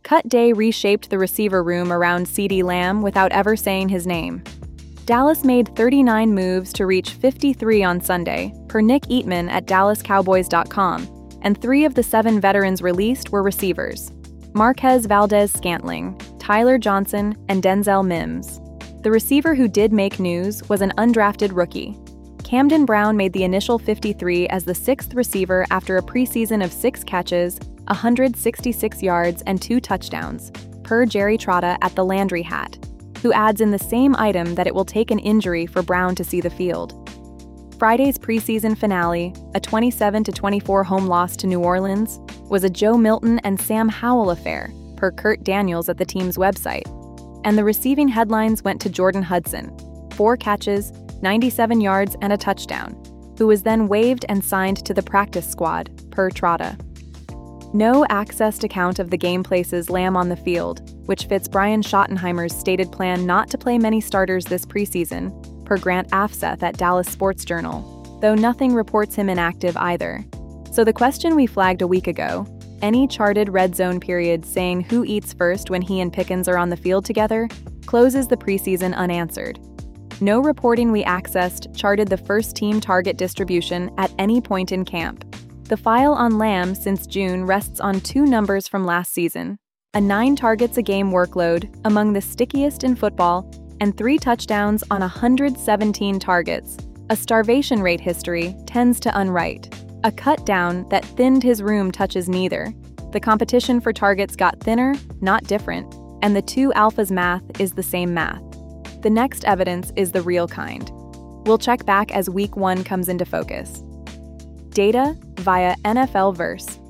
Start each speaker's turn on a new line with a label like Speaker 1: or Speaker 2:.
Speaker 1: Cut day reshaped the receiver room around CeeDee Lamb without ever saying his name. Dallas made 39 moves to reach 53 on Sunday, per Nick Eatman at DallasCowboys.com, and 3 of the 7 veterans released were receivers: Marquez Valdes-Scantling, Tyler Johnson, and Denzel Mims. The receiver who did make news was an undrafted rookie. Camden Brown made the initial 53 as the 6th receiver after a preseason of 6 catches, 166 yards, and 2 touchdowns, per Jerry Trotta at the Landry Hat, who adds in the same item that it will take an injury for Brown to see the field. Friday's preseason finale, a 27-24 home loss to New Orleans, was a Joe Milton and Sam Howell affair, per Kurt Daniels at the team's website. And the receiving headlines went to Jordan Hudson, 4 catches, 97 yards, and a touchdown, who was then waived and signed to the practice squad, per Trotta. No accessed account of the game places Lamb on the field, which fits Brian Schottenheimer's stated plan not to play many starters this preseason, per Grant Afseth at Dallas Sports Journal, though nothing reports him inactive either. So the question we flagged a week ago, any charted red zone period saying who eats first when he and Pickens are on the field together, closes the preseason unanswered. No reporting we accessed charted the first team target distribution at any point in camp. The file on Lamb since June rests on 2 numbers from last season: a 9 targets a game workload, among the stickiest in football, and 3 touchdowns on 117 targets. A starvation rate history tends to unwrite. A cut down that thinned his room touches neither. The competition for targets got thinner, not different, and the 2 alphas math is the same math. The next evidence is the real kind. We'll check back as Week 1 comes into focus. Data via NFL Verse.